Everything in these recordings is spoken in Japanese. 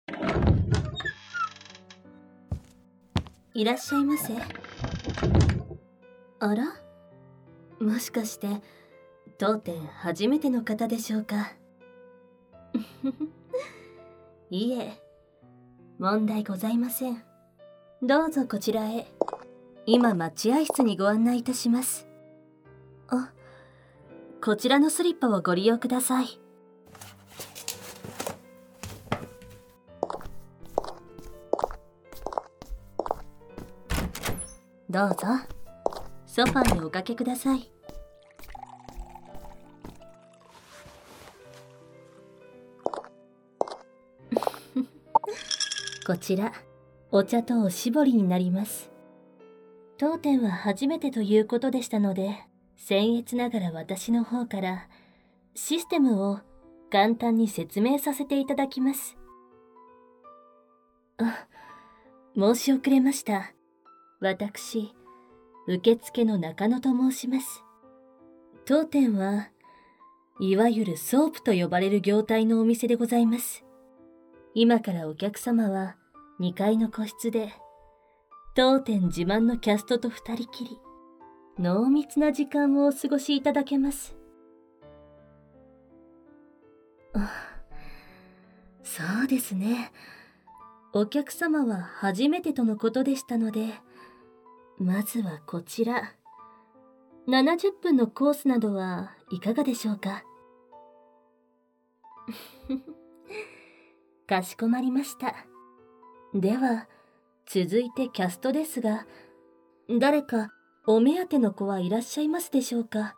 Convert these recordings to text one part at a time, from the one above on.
いらっしゃいませ。あら、もしかして当店初めての方でしょうか？いえ、問題ございません。どうぞこちらへ。今待合室にご案内いたします。あ、こちらのスリッパをご利用ください。どうぞ、ソファーにおかけください。こちら、お茶とおしぼりになります。当店は初めてということでしたので、僭越ながら私の方からシステムを簡単に説明させていただきます。あ、申し遅れました。私、受付の中野と申します。当店はいわゆるソープと呼ばれる業態のお店でございます。今からお客様は2階の個室で、当店自慢のキャストと2人きり、濃密な時間をお過ごしいただけます。あ、そうですね。お客様は初めてとのことでしたので、まずはこちら。70分のコースなどはいかがでしょうか？かしこまりました。では、続いてキャストですが、誰かお目当ての子はいらっしゃいますでしょうか？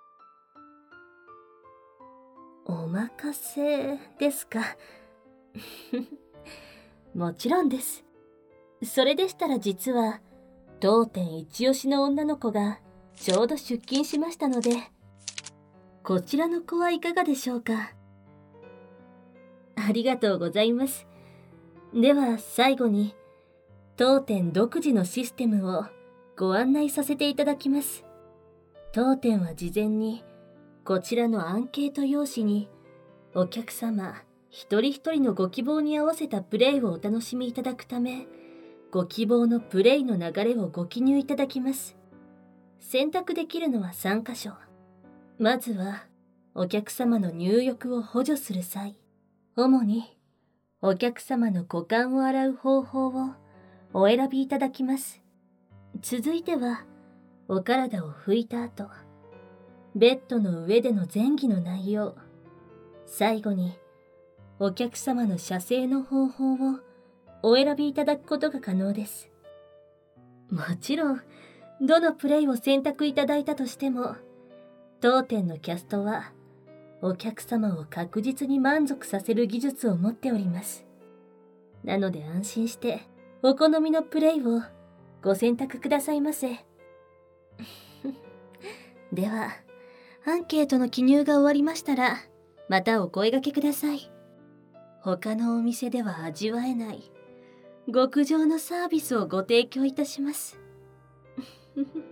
お任せですか？もちろんです。それでしたら実は、当店一押しの女の子がちょうど出勤しましたので、こちらの子はいかがでしょうか？ありがとうございます。では最後に、当店独自のシステムをご案内させていただきます。当店は事前にこちらのアンケート用紙にお客様一人一人のご希望に合わせたプレイをお楽しみいただくため、ご希望のプレイの流れをご記入いただきます。選択できるのは3箇所。まずはお客様の入浴を補助する際、主にお客様の股間を洗う方法をお選びいただきます。続いてはお体を拭いた後、ベッドの上での前戯の内容、最後にお客様の射精の方法をお選びいただくことが可能です。もちろんどのプレイを選択いただいたとしても、当店のキャストはお客様を確実に満足させる技術を持っております。なので安心してお好みのプレイをご選択くださいませ。では、アンケートの記入が終わりましたら、またお声掛けください。他のお店では味わえない極上のサービスをご提供いたします。